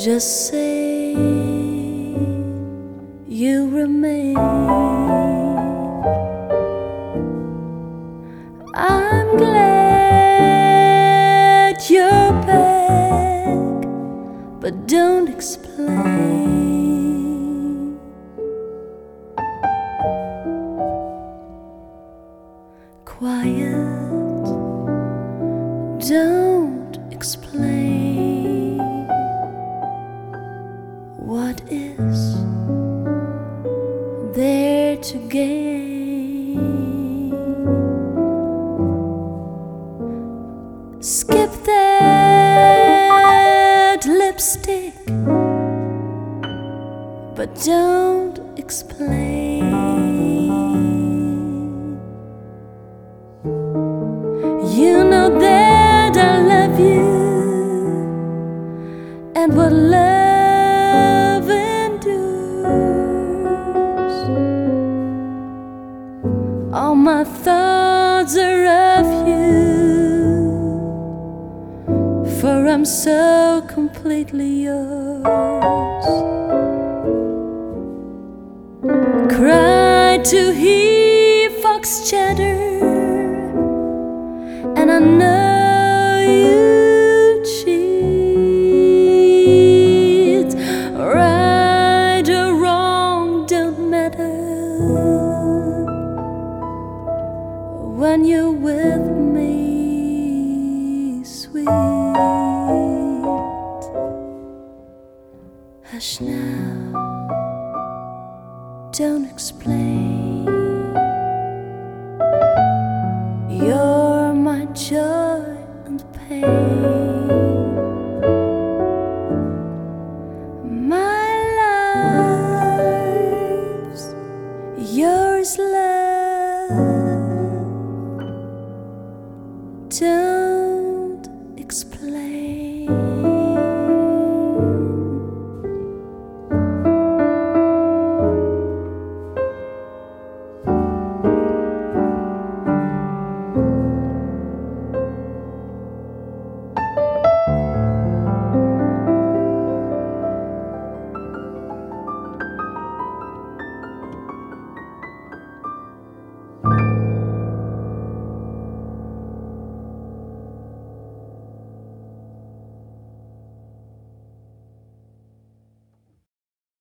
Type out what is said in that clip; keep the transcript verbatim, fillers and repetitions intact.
Just say you remain. I'm glad you're back, but don't explain. Quiet, don't explain. What is there to gain? Skip that lipstick, but don't explain. You know that I love you, and what love endures. All my thoughts are of you, for I'm so completely yours. Cry to hear fox chatter, and I know you cheat. Right or wrong don't matter when you're with me, sweet. Hush now, don't explain. You're my joy and pain.